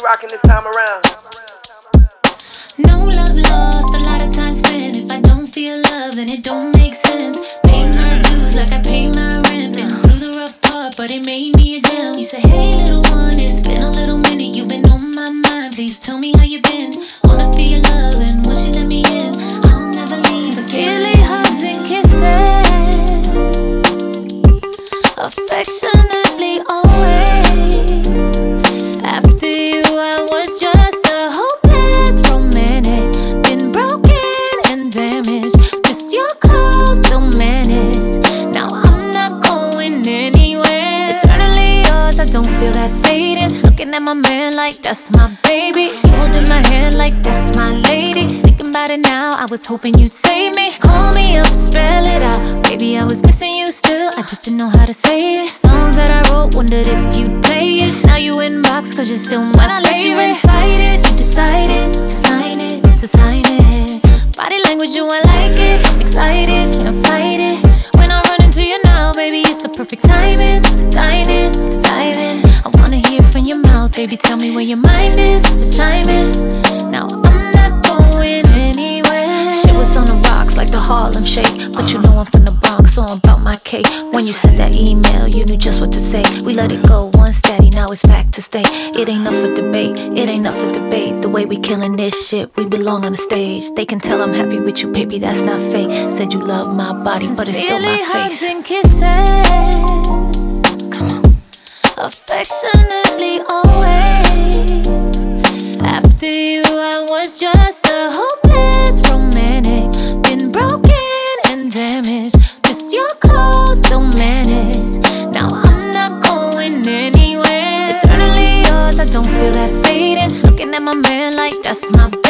rocking this time around. No love lost, a lot of time spent. If I don't feel love, then it don't make sense. Pay my dues like I pay my rent. Been through the rough part, but it made me a gem. You say, hey little one, it's been a little minute. You've been on my mind, please tell me how you been. Wanna feel your love, and once you let me in, I'll never leave. Sincerely hugs and kisses, affectionately always. After you I was just a hopeless romantic. Been broken and damaged, missed your calls, still managed. Now I'm not going anywhere. Eternally yours, I don't feel that fading. Looking at my man like that's my baby. You holding my hand like that's my lady. Thinking about it now, I was hoping you'd save me. Call me up, spell it out. Baby, I was missing you still, I just didn't know how to say it. Songs that I wrote, wondered if you'd play it. Now you inbox, cause you're still my favorite. When I let you recite it, you decided to sign it, to sign it. Body language, you I like it, excited, can't fight it. When I run into you now, baby, it's the perfect timing to dine in, to dive in. I wanna hear from your mouth, baby, tell me where your mind is, just chime in. Now I'm not going anywhere. Shit was on the rocks like the Harlem Shake, but you know I'm from the Bronx, so I'm about my cake. When you sent that email, you knew just what to say. We let it go one steady, now it's back to stay. It ain't up for debate, it ain't up for debate. The way we killing this shit, we belong on the stage. They can tell I'm happy with you, baby, that's not fake. Said you love my body, but it's still my face. Sincerely hugs and kisses, come on. Affectionately always. After you I was just a hopeless romantic. Been broken and damaged, missed your calls, still managed. Now I'm not going anywhere. Eternally yours, I don't feel that fading. Looking at my man like that's my